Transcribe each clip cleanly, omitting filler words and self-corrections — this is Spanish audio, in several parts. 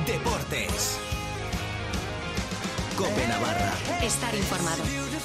Deportes. COPE Navarra. Estar informado.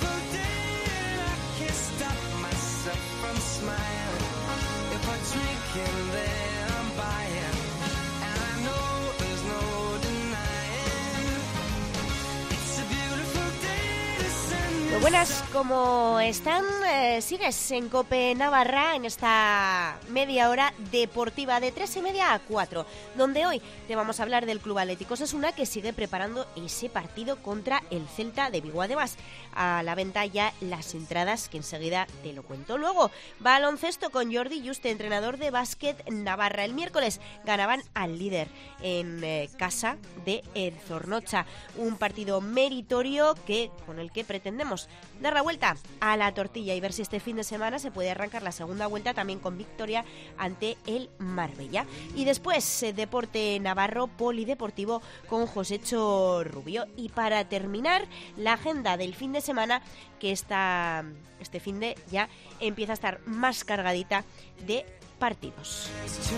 Muy buenas, ¿cómo están? Sigues en COPE Navarra en esta media hora deportiva de 3:30 a 4, donde hoy te vamos a hablar del Club Atlético Osasuna, que sigue preparando ese partido contra el Celta de Vigo. Además, a la venta ya las entradas, que enseguida te lo cuento. Luego, baloncesto con Jordi Juste, entrenador de básquet Navarra. El miércoles ganaban al líder en casa de el Zornocha. Un partido meritorio con el que pretendemos dar la vuelta a la tortilla y ver si este fin de semana se puede arrancar la segunda vuelta también con victoria ante el Marbella. Y después, deporte navarro polideportivo con Josécho Rubio. Y para terminar, la agenda del fin de semana, que este fin de ya empieza a estar más cargadita de partidos.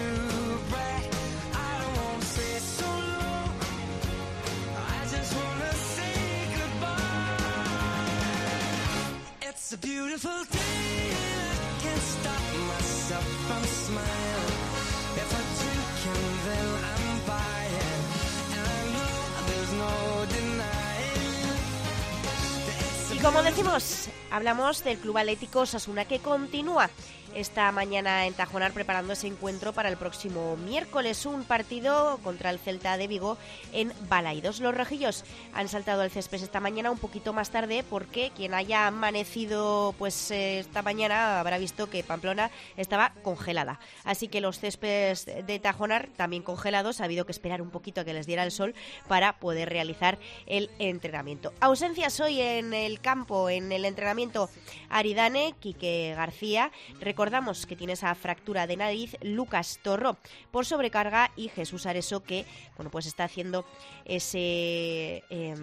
It's a beautiful day, I can't stop myself from smiling. If I drink and then I'm buying, and I know there's no denying. Y como decimos, hablamos del Club Atlético Osasuna, que continúa esta mañana en Tajonar preparando ese encuentro para el próximo miércoles, un partido contra el Celta de Vigo en Balaidos. Los rojillos han saltado al césped esta mañana un poquito más tarde, porque quien haya amanecido esta mañana habrá visto que Pamplona estaba congelada. Así que los céspedes de Tajonar también congelados, ha habido que esperar un poquito a que les diera el sol para poder realizar el entrenamiento. Ausencias hoy en el campo, en el entrenamiento: Aridane, Quique García. Recordamos que tiene esa fractura de nariz Lucas Torró por sobrecarga, y Jesús Areso, que pues está haciendo ese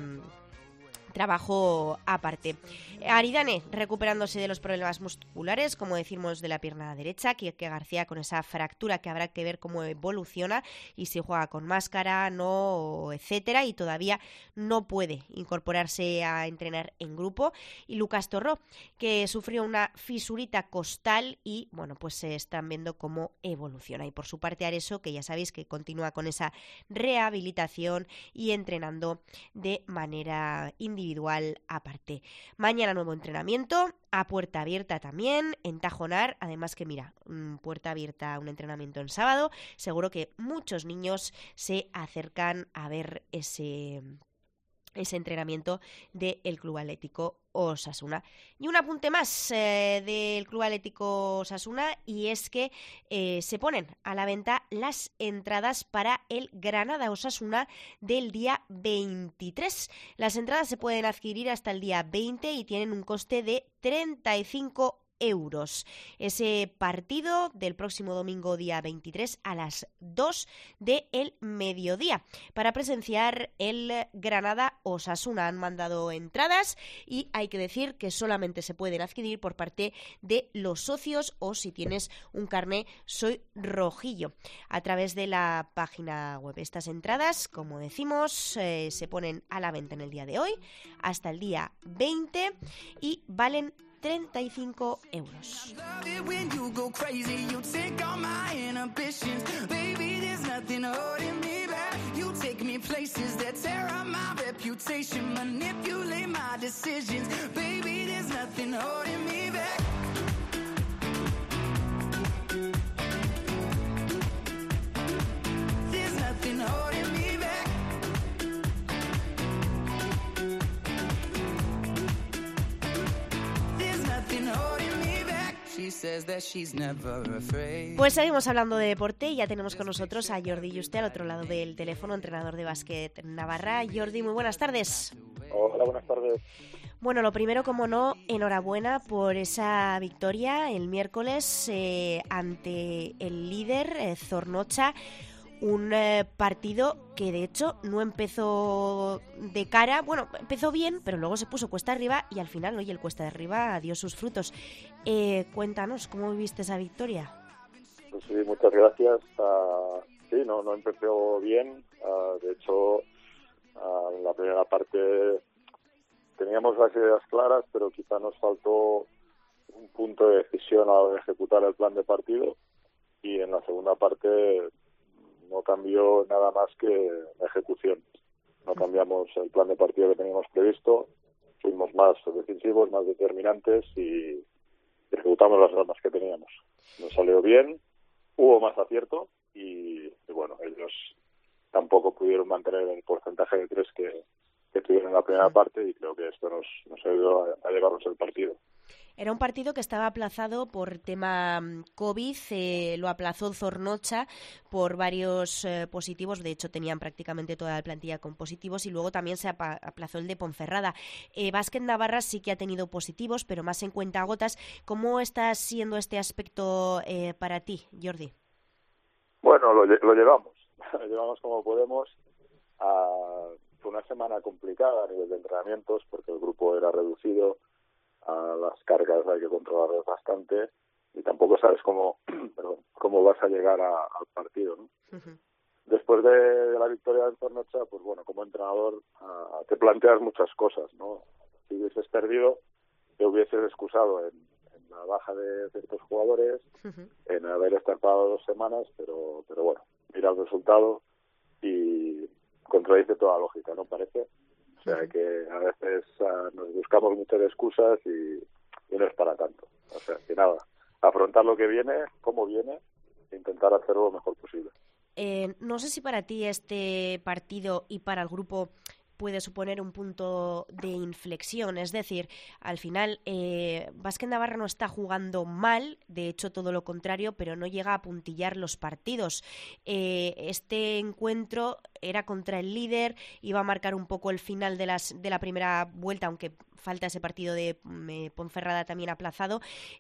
trabajo aparte. Aridane recuperándose de los problemas musculares, como decimos, de la pierna derecha. Quique García con esa fractura, que habrá que ver cómo evoluciona y si juega con máscara, no, etcétera, y todavía no puede incorporarse a entrenar en grupo. Y Lucas Torró, que sufrió una fisurita costal y pues se están viendo cómo evoluciona. Y por su parte Areso, que ya sabéis que continúa con esa rehabilitación y entrenando de manera individual aparte. Mañana nuevo entrenamiento a puerta abierta también en Tajonar. Además que puerta abierta, un entrenamiento en sábado, seguro que muchos niños se acercan a ver ese entrenamiento del Club Atlético Osasuna. Y un apunte más del Club Atlético Osasuna, y es que se ponen a la venta las entradas para el Granada Osasuna del día 23. Las entradas se pueden adquirir hasta el día 20 y tienen un coste de 35 euros. Ese partido del próximo domingo día 23 a las 2 del mediodía. Para presenciar el Granada Osasuna han mandado entradas, y hay que decir que solamente se pueden adquirir por parte de los socios, o si tienes un carné Soy Rojillo, a través de la página web. Estas entradas, como decimos, se ponen a la venta en el día de hoy hasta el día 20 y valen 35 euros. Pues seguimos hablando de deporte y ya tenemos con nosotros a Jordi Juste al otro lado del teléfono, entrenador de básquet Navarra. Jordi, muy buenas tardes. Hola, buenas tardes. Bueno, lo primero, como no, enhorabuena por esa victoria el miércoles ante el líder Zornocha. Un partido que de hecho no empezó de cara, bueno, empezó bien, pero luego se puso cuesta arriba y al final, oye, el cuesta arriba dio sus frutos. Cuéntanos, ¿cómo viviste esa victoria? Pues sí, muchas gracias. Sí, no empezó bien. De hecho, en la primera parte teníamos las ideas claras, pero quizá nos faltó un punto de decisión a la hora de ejecutar el plan de partido. Y en la segunda parte no cambió nada más que la ejecución. No cambiamos el plan de partido que teníamos previsto. Fuimos más decisivos, más determinantes y ejecutamos las normas que teníamos. Nos salió bien, hubo más acierto y bueno, ellos tampoco pudieron mantener el porcentaje de 3 que tuvieron en la primera parte y creo que esto nos ayudó a llevarnos el partido. Era un partido que estaba aplazado por tema COVID, lo aplazó Zornocha por varios positivos, de hecho tenían prácticamente toda la plantilla con positivos y luego también se aplazó el de Ponferrada. Básquet Navarra sí que ha tenido positivos, pero más en cuentagotas. ¿Cómo está siendo este aspecto para ti, Jordi? Bueno, lo llevamos, lo llevamos como podemos. Fue una semana complicada a nivel de entrenamientos porque el grupo era reducido. Las cargas hay que controlarlas bastante y tampoco sabes cómo vas a llegar al partido, ¿no? Uh-huh. Después de la victoria de Zornocha, pues bueno, como entrenador te planteas muchas cosas, ¿no? Si hubieses perdido, te hubieses excusado en la baja de ciertos jugadores, uh-huh, en haber estarpado 2 semanas, pero bueno, mira el resultado y contradice toda lógica, ¿no? Parece. O sea que a veces nos buscamos muchas excusas y no es para tanto. O sea que nada, afrontar lo que viene, cómo viene, e intentar hacerlo lo mejor posible. No sé si para ti este partido y para el grupo puede suponer un punto de inflexión, es decir, al final Básquet Navarra no está jugando mal, de hecho todo lo contrario, pero no llega a puntillar los partidos. Este encuentro era contra el líder, iba a marcar un poco el final de la primera vuelta, aunque falta ese partido de Ponferrada también aplazado,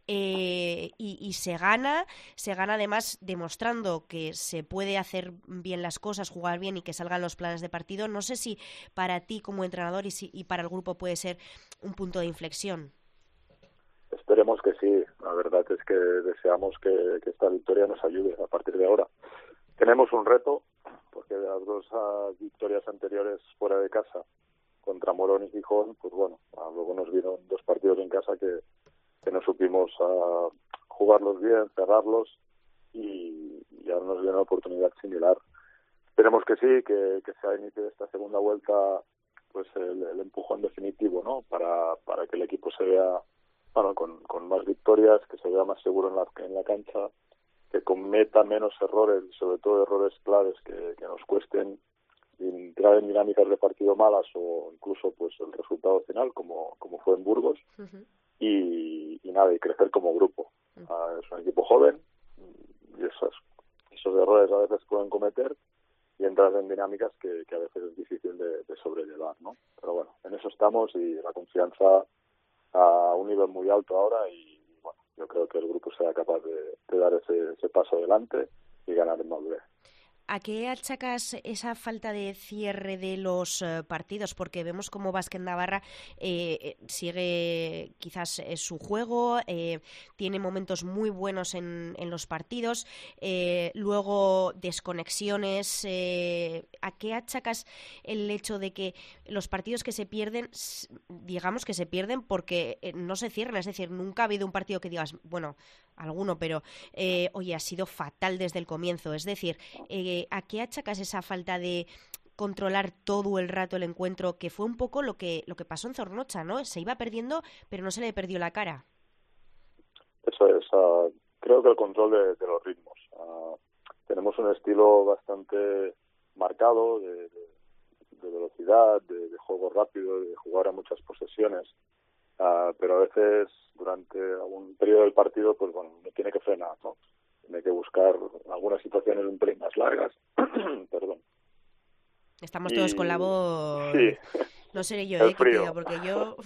y se gana además demostrando que se puede hacer bien las cosas, jugar bien y que salgan los planes de partido. No sé si para ti como entrenador y para el grupo puede ser un punto de inflexión. Esperemos que sí. La verdad es que deseamos que esta victoria nos ayude a partir de ahora. Tenemos un reto, porque de las 2 victorias anteriores fuera de casa, contra Morón y Gijón, pues bueno, luego nos vieron 2 partidos en casa que no supimos jugarlos bien, cerrarlos y ahora nos viene una oportunidad similar. Esperemos que sí, que sea inicio de esta segunda vuelta pues el empujón definitivo, ¿no? Para que el equipo se vea con más victorias, que se vea más seguro en la cancha, que cometa menos errores, sobre todo errores claves que nos cuesten entrar en dinámicas de partido malas o incluso pues el resultado final como fue en Burgos. Uh-huh. y crecer como grupo. Es un equipo joven y esos errores a veces pueden cometer y entrar en dinámicas que a veces es difícil de sobrellevar, ¿no? Pero bueno, en eso estamos y la confianza a un nivel muy alto ahora y bueno, yo creo que el grupo será capaz de dar ese paso adelante y ganar en madurez. ¿A qué achacas esa falta de cierre de los partidos? Porque vemos como Básquet Navarra sigue quizás su juego, tiene momentos muy buenos en los partidos, luego desconexiones. ¿A qué achacas el hecho de que los partidos que se pierden, digamos que se pierden porque no se cierran? Es decir, nunca ha habido un partido que digas, bueno, alguno, pero oye, ha sido fatal desde el comienzo. Es decir, ¿a qué achacas esa falta de controlar todo el rato el encuentro, que fue un poco lo que pasó en Zornocha, ¿no? Se iba perdiendo, pero no se le perdió la cara. Eso es. Creo que el control de los ritmos. Tenemos un estilo bastante marcado de velocidad, de juego rápido, de jugar a muchas posesiones. Pero a veces durante algún periodo del partido pues bueno, uno tiene que frenar, ¿no? Tiene que buscar algunas situaciones un pelín más largas. Perdón. Estamos todos con la voz. Sí. No seré yo, que te diga, porque yo.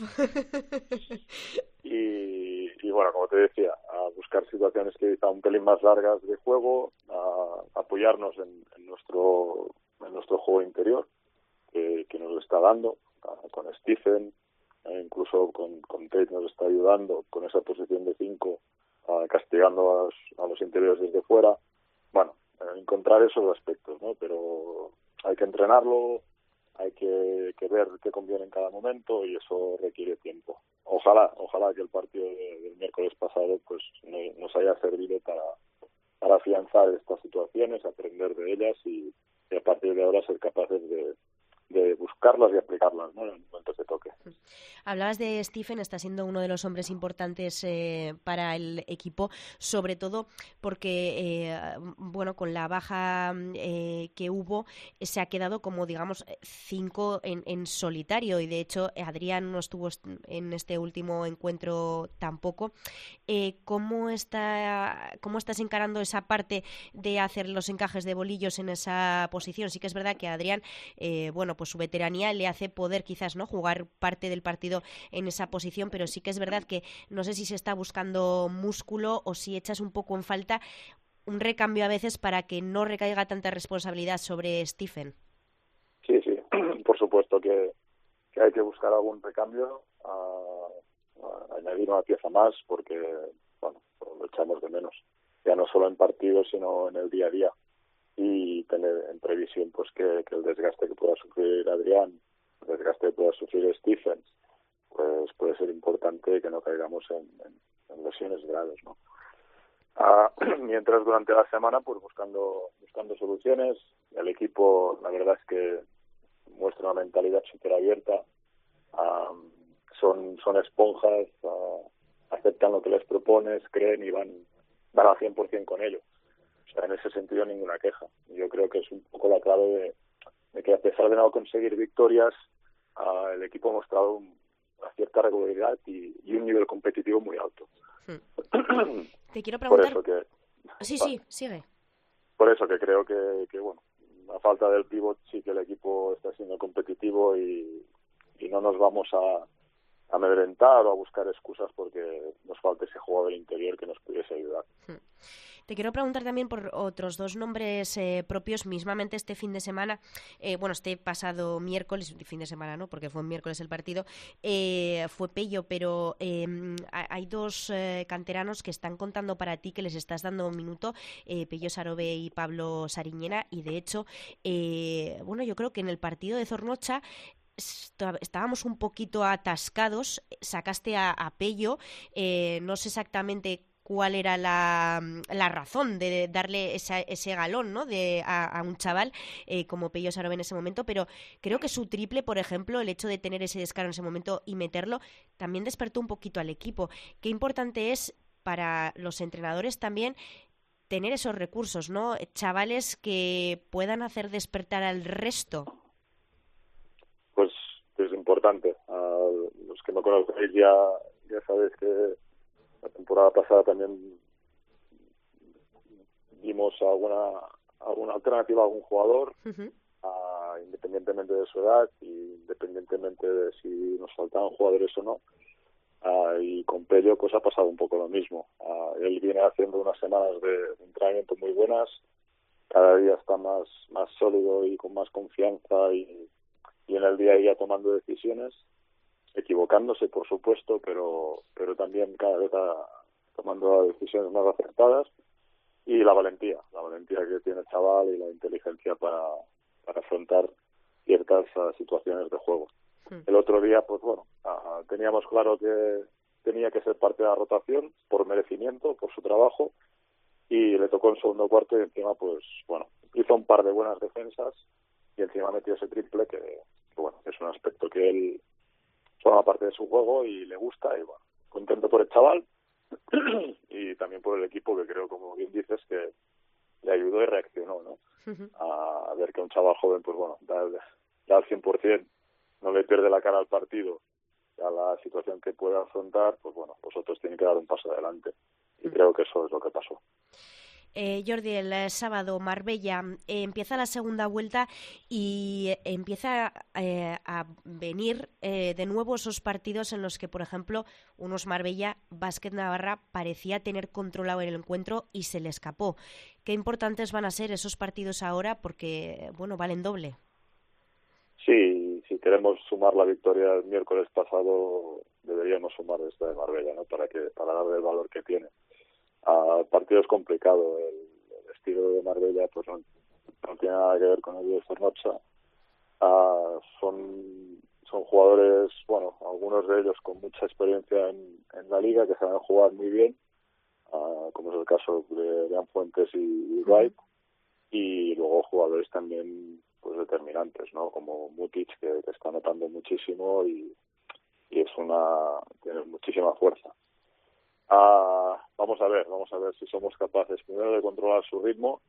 y bueno, como te decía, a buscar situaciones que quizá un pelín más largas de juego, a apoyarnos en nuestro juego interior que nos está dando, con Stephen. Incluso con Tate nos está ayudando con esa posición de 5 castigando a los interiores desde fuera. Bueno, encontrar esos aspectos, ¿no? Pero hay que entrenarlo, hay que ver qué conviene en cada momento y eso requiere tiempo. Ojalá que el partido del miércoles pasado pues nos haya servido para afianzar estas situaciones, aprender de ellas y a partir de ahora ser capaces de buscarlas y aplicarlas, ¿no? En el momento que toque. Hablabas de Stephen, está siendo uno de los hombres importantes para el equipo, sobre todo porque, bueno, con la baja que hubo, se ha quedado como, digamos, 5 en solitario y de hecho Adrián no estuvo en este último encuentro tampoco. ¿Cómo estás encarando esa parte de hacer los encajes de bolillos en esa posición? Sí que es verdad que Adrián, bueno, pues su veteranía le hace poder quizás no jugar parte del partido en esa posición, pero sí que es verdad que no sé si se está buscando músculo o si echas un poco en falta un recambio a veces para que no recaiga tanta responsabilidad sobre Stephen. Sí, por supuesto que hay que buscar algún recambio, añadir una pieza más porque, bueno, lo echamos de menos, ya no solo en partidos sino en el día a día. Y tener en previsión pues que el desgaste que pueda sufrir Adrián, el desgaste que pueda sufrir Stephen, pues puede ser importante que no caigamos en lesiones graves, ¿no? Mientras durante la semana pues buscando soluciones, el equipo la verdad es que muestra una mentalidad súper abierta, son esponjas, aceptan lo que les propones, creen y van al 100% con ello. O sea, en ese sentido ninguna queja. Yo creo que es un poco la clave de que a pesar de no conseguir victorias, el equipo ha mostrado una cierta regularidad y un nivel competitivo muy alto. Te quiero preguntar... Por eso que... Sí, sigue. Por eso que creo que bueno, a falta del pívot sí que el equipo está siendo competitivo y no nos vamos a amedrentar o a buscar excusas porque nos falta ese jugador interior que nos pudiese ayudar. Te quiero preguntar también por otros dos nombres propios, mismamente este fin de semana, bueno, este pasado miércoles, fin de semana no, porque fue miércoles el partido, fue Pello, pero hay dos canteranos que están contando para ti, que les estás dando un minuto, Pello Sarobe y Pablo Sariñena, y de hecho, bueno, yo creo que en el partido de Zornocha estábamos un poquito atascados, sacaste a Pello, no sé exactamente cuál era la razón de darle ese galón, ¿no? a un chaval como Pello Sarobe en ese momento, pero creo que su triple, por ejemplo, el hecho de tener ese descaro en ese momento y meterlo, también despertó un poquito al equipo. Qué importante es para los entrenadores también tener esos recursos, ¿no? Chavales que puedan hacer despertar al resto. Pues es importante. Los que me conocéis ya sabéis que la temporada pasada también dimos alguna alternativa a algún jugador, independientemente de su edad, independientemente de si nos faltaban jugadores o no. Y con Pello pues ha pasado un poco lo mismo. Él viene haciendo unas semanas de entrenamiento muy buenas, cada día está más sólido y con más confianza y en el día a día tomando decisiones, equivocándose por supuesto, pero también cada vez tomando decisiones más acertadas, y la valentía que tiene el chaval y la inteligencia para afrontar ciertas situaciones de juego. El otro día pues bueno, teníamos claro que tenía que ser parte de la rotación por merecimiento, por su trabajo, y le tocó en segundo cuarto y encima pues bueno, hizo un par de buenas defensas y encima metió ese triple que bueno, es un aspecto que él forma parte de su juego y le gusta, y bueno, contento por el chaval y también por el equipo, que creo, como bien dices, que le ayudó y reaccionó, ¿no? A ver que un chaval joven pues bueno, da al 100%, no le pierde la cara al partido, a la situación que pueda afrontar, pues bueno, vosotros tienen que dar un paso adelante, y creo que eso es lo que pasó. Jordi, el sábado Marbella empieza la segunda vuelta y empieza a venir de nuevo esos partidos en los que, por ejemplo, unos Marbella, Básquet Navarra parecía tener controlado el encuentro y se le escapó. Qué importantes van a ser esos partidos ahora porque, bueno, valen doble. Sí, si queremos sumar la victoria del miércoles pasado, deberíamos sumar esta de Marbella, ¿no? Para darle el valor que tiene. Partido es complicado. El estilo de Marbella pues no tiene nada que ver con el de Zornotza. Son jugadores, bueno, algunos de ellos con mucha experiencia en la liga, que saben jugar muy bien, como es el caso de Leán Fuentes y Wright, y luego jugadores también pues determinantes, ¿no? Como Mutic, que está anotando muchísimo y tiene muchísima fuerza. Vamos a ver si somos capaces primero de controlar su ritmo,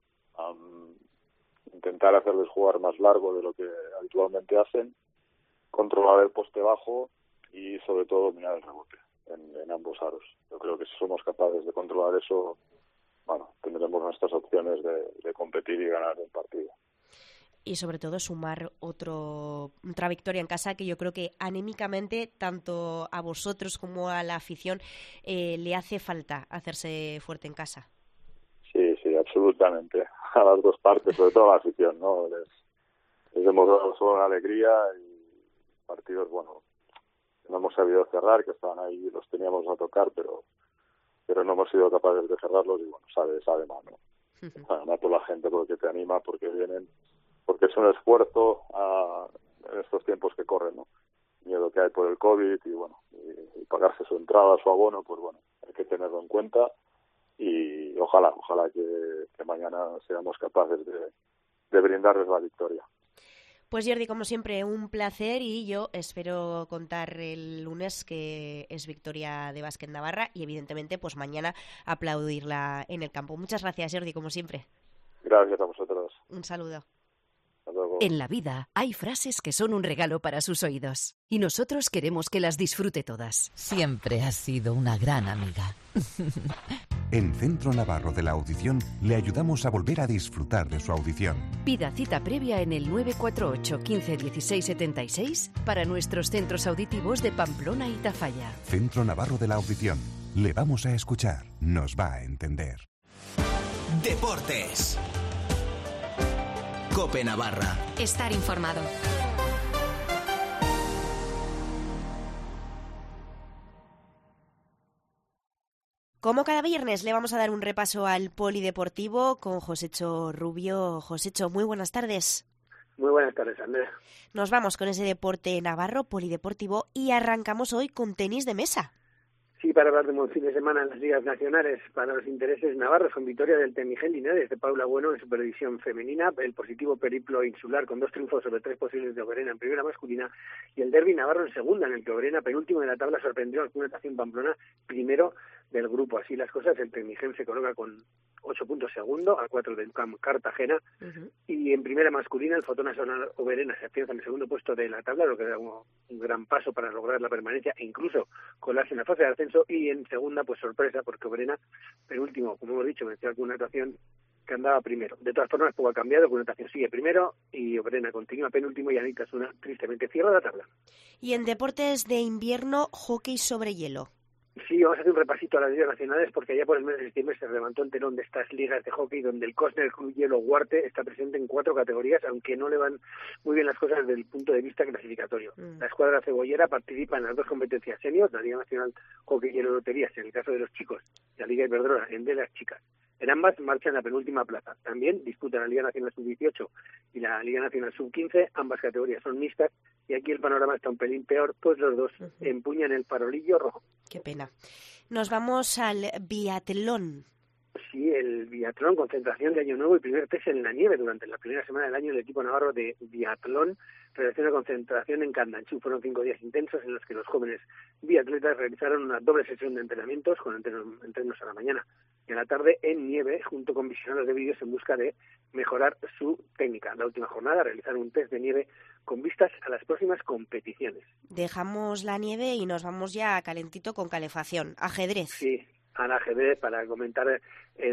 intentar hacerles jugar más largo de lo que habitualmente hacen, controlar el poste bajo y sobre todo dominar el rebote en ambos aros. Yo creo que si somos capaces de controlar eso, bueno, tendremos nuestras opciones de competir y ganar el partido. Y sobre todo sumar otra victoria en casa, que yo creo que anímicamente tanto a vosotros como a la afición le hace falta hacerse fuerte en casa. Sí, absolutamente. A las dos partes, sobre todo a la afición, ¿no? Les hemos dado solo una alegría y partidos, bueno, no hemos sabido cerrar, que estaban ahí, los teníamos a tocar, pero no hemos sido capaces de cerrarlos y bueno, sabe mal, ¿no? Además por la gente, porque te anima, porque vienen, porque es un esfuerzo en estos tiempos que corren, ¿no? Miedo que hay por el COVID y bueno, y pagarse su entrada, su abono, pues bueno, hay que tenerlo en cuenta y ojalá que mañana seamos capaces de brindarles la victoria. Pues Jordi, como siempre, un placer y yo espero contar el lunes que es victoria de Básquet Navarra y evidentemente pues mañana aplaudirla en el campo. Muchas gracias, Jordi, como siempre. Gracias a vosotros. Un saludo. Hasta luego. En la vida hay frases que son un regalo para sus oídos y nosotros queremos que las disfrute todas. Siempre has sido una gran amiga. En Centro Navarro de la Audición le ayudamos a volver a disfrutar de su audición. Pida cita previa en el 948 15 16 76 para nuestros centros auditivos de Pamplona y Tafalla. Centro Navarro de la Audición. Le vamos a escuchar. Nos va a entender. Deportes. COPE Navarra. Estar informado. Como cada viernes le vamos a dar un repaso al polideportivo con Josécho Rubio. Josécho, muy buenas tardes. Muy buenas tardes, Andrea. Nos vamos con ese deporte navarro polideportivo y arrancamos hoy con tenis de mesa. Sí, para hablar de un buen fin de semana en las ligas nacionales para los intereses navarros, con victoria del Temigel Linares de Paula Bueno en Superdivisión femenina, el positivo periplo insular con 2 triunfos sobre 3 posibles de Oberena en primera masculina y el derbi navarro en segunda, en el que Oberena, penúltimo de la tabla, sorprendió al Club Natación Pamplona, primero del grupo. Así las cosas, el Temigel se coloca con 8 puntos segundo, a 4 del Camp Cartagena, y en primera masculina el Fotona Sonar Oberena se afianza en el segundo puesto de la tabla, lo que da un gran paso para lograr la permanencia e incluso colarse en la fase de ascenso, y en segunda, pues sorpresa, porque Oberena, penúltimo, como hemos dicho, venció al Club Natación que andaba primero. De todas formas, poco ha cambiado, el Club Natación sigue primero y Oberena continúa penúltimo y Anita Suna tristemente cierra la tabla. Y en deportes de invierno, hockey sobre hielo. Sí, vamos a hacer un repasito a las ligas nacionales porque allá por el mes de septiembre se levantó el telón de estas ligas de hockey donde el Cosner Club Hielo Huarte está presente en 4 categorías, aunque no le van muy bien las cosas desde el punto de vista clasificatorio. La escuadra cebollera participa en las 2 competencias senior, la Liga Nacional Hockey Hielo Loterías en el caso de los chicos, y la Liga Iberdrola en de las chicas. En ambas marchan la penúltima plaza. También disputan la Liga Nacional Sub-18 y la Liga Nacional Sub-15. Ambas categorías son mixtas y aquí el panorama está un pelín peor, pues los dos empuñan el farolillo rojo. Qué pena. Nos vamos al biatlón. Sí, el biatlón, concentración de Año Nuevo y primer test en la nieve. Durante la primera semana del año el equipo navarro de biatlón realizó una concentración en Candanchú. Fueron 5 días intensos en los que los jóvenes biatletas realizaron una doble sesión de entrenamientos con entrenos a la mañana y a la tarde en nieve, junto con visionados de vídeos en busca de mejorar su técnica. La última jornada realizaron un test de nieve con vistas a las próximas competiciones. Dejamos la nieve y nos vamos ya calentito con calefacción. Ajedrez. Sí, al ajedrez, para comentar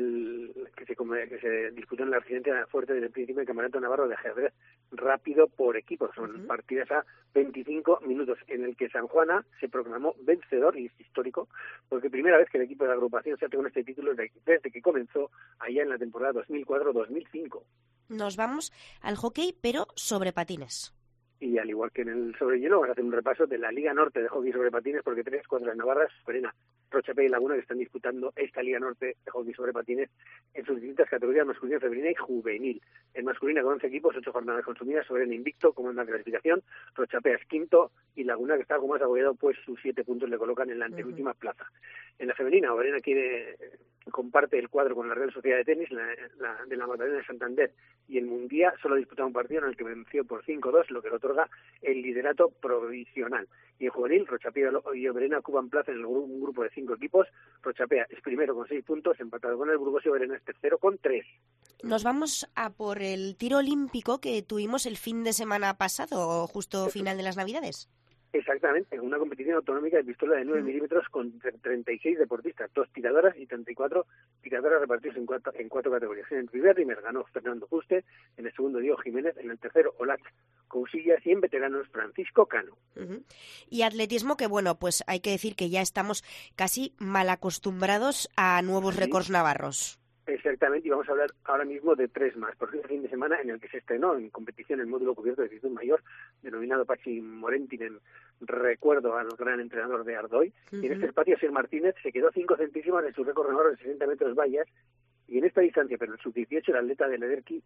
el que se disputó en la residencia fuerte del principio del Campeonato Navarro de Ajedrez rápido por equipos. Son partidas a 25 minutos, en el que San Juana se proclamó vencedor, y es histórico, porque primera vez que el equipo de la agrupación se hace con este título desde que comenzó allá en la temporada 2004-2005. Nos vamos al hockey, pero sobre patines. Y al igual que en el sobre hielo, vamos a hacer un repaso de la Liga Norte de Hockey sobre Patines, porque 3 escuadras navarras, Oberena, Rochapea y Laguna, que están disputando esta Liga Norte de hockey sobre patines en sus distintas categorías masculina, femenina y juvenil. En masculina con 11 equipos, 8 jornadas consumidas, Oberena invicto como en la clasificación, Rochapea es quinto y Laguna, que está algo más agobiado, pues sus 7 puntos le colocan en la anteúltima plaza. En la femenina, Oberena comparte el cuadro con la Real Sociedad de Tenis, de la Magdalena de Santander y el Mundial. Solo ha disputado un partido en el que venció por 5-2, lo que le otorga el liderato provisional. Y en juvenil, Rochapea y Oberena ocupan plaza en un grupo de 5 equipos. Rochapea es primero con 6 puntos, empatado con el Burgos, y Oberena es tercero con 3. Nos vamos a por el tiro olímpico que tuvimos el fin de semana pasado, justo final de las Navidades. Exactamente, en una competición autonómica de pistola de 9 milímetros con 36 deportistas, 2 tiradoras y 34 tiradoras repartidos en cuatro categorías. En el primer ganó Fernando Juste, en el segundo Diego Jiménez, en el tercero Olach Cousillas y en veteranos Francisco Cano. Y atletismo, que bueno, pues hay que decir que ya estamos casi mal acostumbrados a nuevos récords navarros. Exactamente, y vamos a hablar ahora mismo de 3 más, porque es el fin de semana en el que se estrenó en competición el módulo cubierto de Ciclón Mayor, denominado Pachi Morentin, en recuerdo al gran entrenador de Ardoy. Y en este espacio, Sir Martínez se quedó 5 centésimas de su récord navarro de 60 metros vallas, y en esta distancia, pero en sub-18, el atleta de Lederki,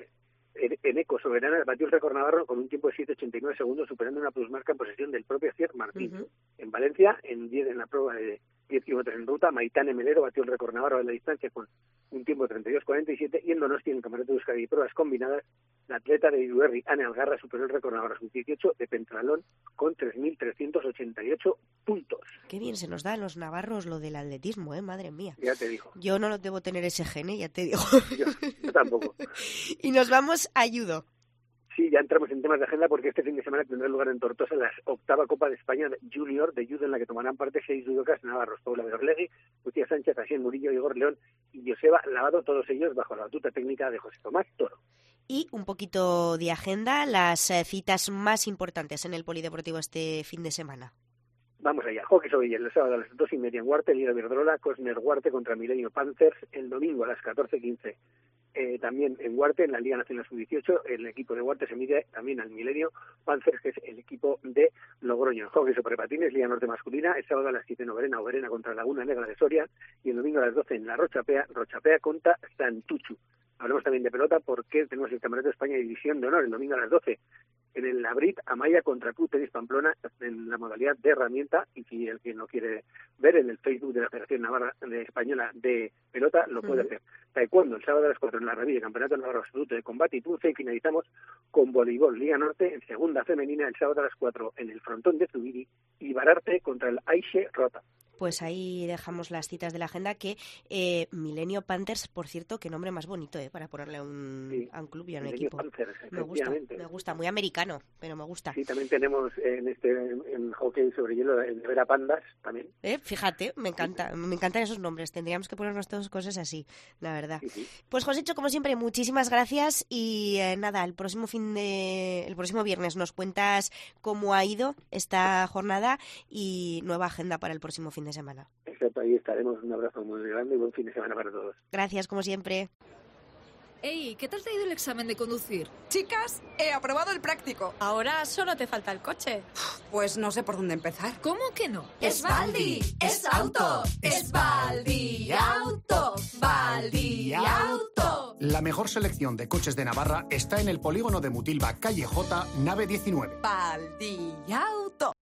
Eneco Soberana, batió el récord navarro con un tiempo de 7,89 segundos, superando una plusmarca en posesión del propio Sir Martínez. En Valencia, en la prueba de 10 kilómetros en ruta, Maitane Melero batió el récord navarro de la distancia con un tiempo de 32,47, y en Donosti, en el Campeonato de Euskadi y pruebas combinadas, la atleta de Iruerri, Ane Algarra, superó el récord navarro sub-18 de pentralón con 3.388 puntos. Qué bien se nos da a los navarros lo del atletismo, madre mía. Ya te digo. Yo no debo tener ese gene, ya te digo. Yo tampoco. Y nos vamos a judo. Sí, ya entramos en temas de agenda porque este fin de semana tendrá lugar en Tortosa la 8ª Copa de España Junior de judo, en la que tomarán parte 6 judocas navarros: Paula de Orlegui, Lucía Sánchez, Asiel Murillo, Igor León y Joseba Lavado, todos ellos bajo la batuta técnica de José Tomás Toro. Y un poquito de agenda, las citas más importantes en el Polideportivo este fin de semana. Vamos allá. Hockey sobre hielo, el sábado a las 2:30 en Huarte, Liga Iberdrola, Cosner Huarte contra Milenio Panthers. El domingo a las 14:15 también en Huarte, en la Liga Nacional Sub-18, el equipo de Huarte se mide también al Milenio Panthers, que es el equipo de Logroño. Hockey sobre patines, Liga Norte masculina, el sábado a las 7 en Oberena contra Laguna Negra de Soria, y el domingo a las 12 en la Rochapea contra Santuchu. Hablamos también de pelota porque tenemos el Campeonato de España de División de Honor el domingo a las 12. En el Labrit, Amaya contra Club Tenis Pamplona en la modalidad de herramienta, y si el que no quiere ver en el Facebook de la Federación Navarra Española de Pelota lo puede hacer. Taekwondo, el sábado a las 4 en la Revilla, Campeonato Navarro Absoluto de Combate y Punce, y finalizamos con voleibol, Liga Norte en segunda femenina, el sábado a las 4 en el Frontón de Zubiri, y Bararte contra el Aixe Rota. Pues ahí dejamos las citas de la agenda, que Milenio Panthers, por cierto, qué nombre más bonito, para ponerle a un club y a un equipo. Panthers, me gusta, muy americano, pero me gusta. Sí, también tenemos en hockey sobre hielo el de Vera Pandas también. Fíjate, me encantan esos nombres, tendríamos que ponernos todas cosas así, la verdad. Sí. Pues Josécho, como siempre, muchísimas gracias y nada, el próximo viernes nos cuentas cómo ha ido esta jornada y nueva agenda para el próximo fin de semana. Exacto, ahí estaremos. Un abrazo muy grande y buen fin de semana para todos. Gracias, como siempre. Ey, ¿qué tal te ha ido el examen de conducir? Chicas, he aprobado el práctico. Ahora solo te falta el coche. Pues no sé por dónde empezar. ¿Cómo que no? ¡Es Baldi! ¡Es auto! ¡Es Baldi Auto! ¡Baldi Auto! La mejor selección de coches de Navarra está en el polígono de Mutilva, calle J, nave 19. ¡Baldi Auto!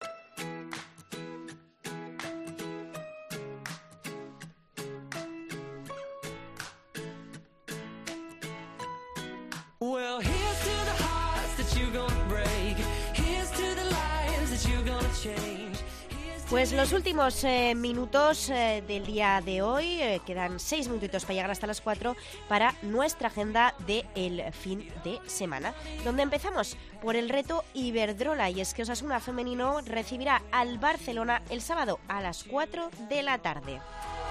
Well, here's to the hearts that you're gonna break. Here's to the lives that you're gonna change. Pues los últimos minutos del día de hoy, quedan 6 minutitos para llegar hasta las 4 para nuestra agenda del fin de semana, donde empezamos por el reto Iberdrola, y es que Osasuna femenino recibirá al Barcelona el sábado a las 4 de la tarde.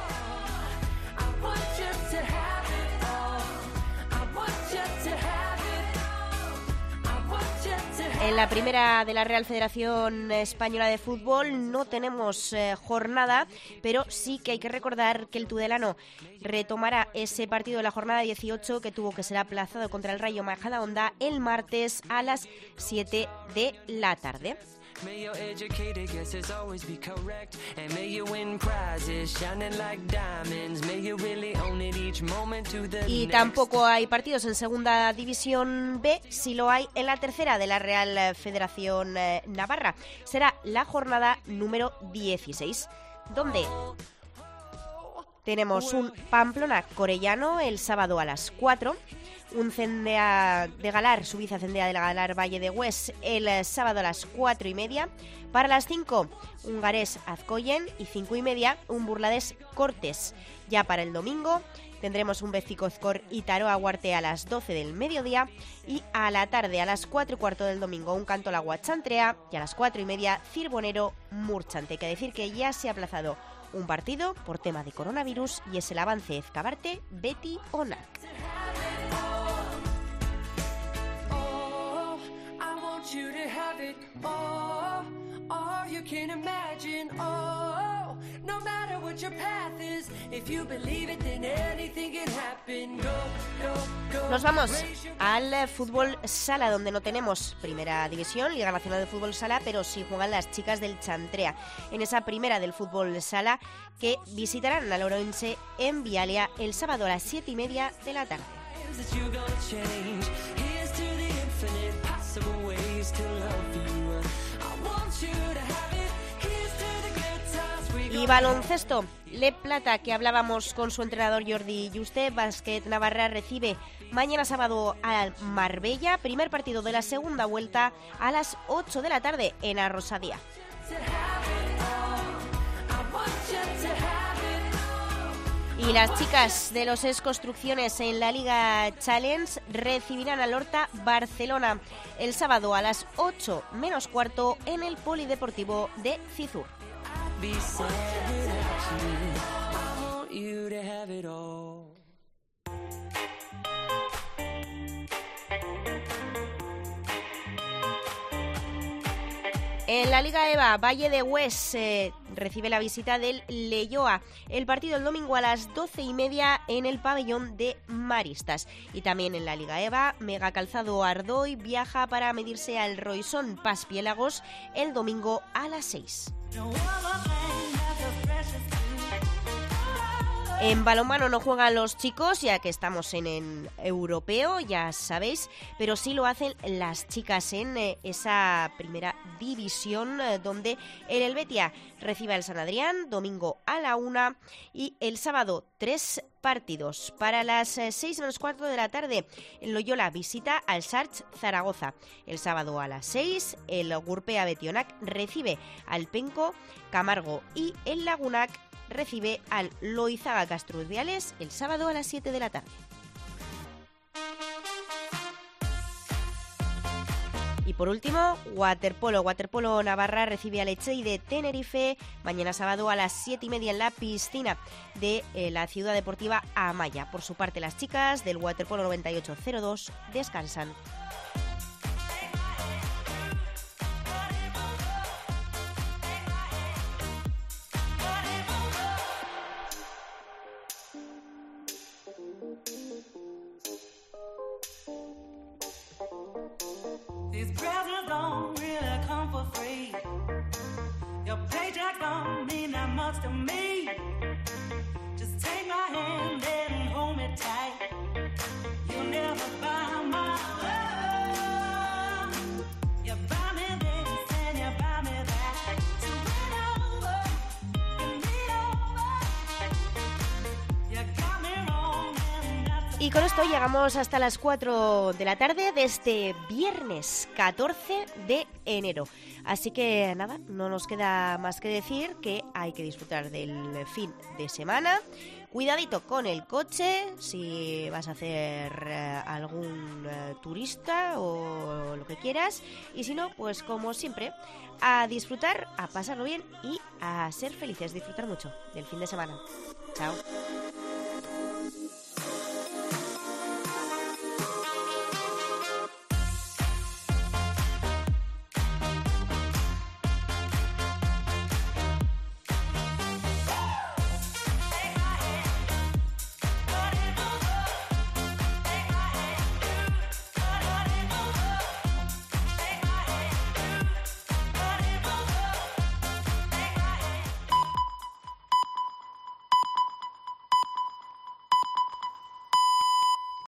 En la primera de la Real Federación Española de Fútbol no tenemos jornada, pero sí que hay que recordar que el Tudelano retomará ese partido de la jornada 18 que tuvo que ser aplazado contra el Rayo Majadahonda el martes a las 7 de la tarde. May your educated guesses always be correct. And may you win prizes shining like diamonds. May you really own it each moment to the Y next. tampoco hay partidos en Segunda División B, si lo hay en la tercera de la Real Federación Navarra. Será la jornada número 16, donde tenemos un Pamplona-Corellano el sábado a las 4, un Cendea de Galar, Subiza Cendea de Galar Valle de Hues el sábado a las 4:30. Para las 5, un Garés Azcoyen y 5:30, un Burladés Cortes. Ya para el domingo tendremos un Bezicozcor y Taroa Huarte a las 12 del mediodía y a la tarde a las 4:15 del domingo un Cantolagua Chantrea y a las 4:30 Cirbonero Murchante. Hay que decir que ya se ha aplazado un partido por tema de coronavirus y es el Avance Ezcabarte Betty Onac. You to have it all you can imagine. Oh, no matter what your path is, if you believe it, then anything can happen. Go, go, go. Nos vamos al fútbol sala, donde no tenemos Primera División, Liga Nacional de Fútbol Sala, pero sí juegan las chicas del Chantrea en esa primera del fútbol sala, que visitarán a Lourenço en Vialia el sábado a las 7:30 de la tarde. Y baloncesto, Le Plata, que hablábamos con su entrenador Jordi Juste. Básquet Navarra recibe mañana sábado al Marbella, primer partido de la segunda vuelta a las 8 de la tarde en Arrosadía. Y las chicas de los ES Construcciones en la Liga Challenge recibirán al Horta Barcelona el sábado a las 8:15 en el Polideportivo de Cizur. En la Liga EVA, Valle de Hues recibe la visita del Leioa. El partido el domingo a las 12:30 en el pabellón de Maristas. Y también en la Liga EVA, Mega Calzado Ardoy viaja para medirse al Roisón Paspiélagos el domingo a las 6. En balonmano no juegan los chicos, ya que estamos en europeo, ya sabéis, pero sí lo hacen las chicas en esa primera división, donde el Helvetia recibe al San Adrián, domingo a la 1, y el sábado 3 partidos. Para las 6:15 de la tarde, el Loyola visita al Sarch Zaragoza. El sábado a las 6, el Gurpea Betionac recibe al Penco Camargo y el Lagunac recibe al Loizaga Castrurdiales el sábado a las 7 de la tarde. Y por último, Waterpolo Navarra recibe al Echei de Tenerife mañana sábado a las 7:30 en la piscina de la Ciudad Deportiva Amaya. Por su parte, las chicas del Waterpolo 9802 descansan. These presents don't really come for free. Your paycheck don't mean that much to me. Just take my hand and hold me tight. You'll never buy my love. You buy me this and you buy me that. So win over, you need over. You got me wrong and that's Y con esto llegamos hasta las 4 de la tarde de este viernes 14 de enero. Así que nada, no nos queda más que decir que hay que disfrutar del fin de semana. Cuidadito con el coche, si vas a hacer algún turista o lo que quieras. Y si no, pues como siempre, a disfrutar, a pasarlo bien y a ser felices. Disfrutar mucho del fin de semana. Chao.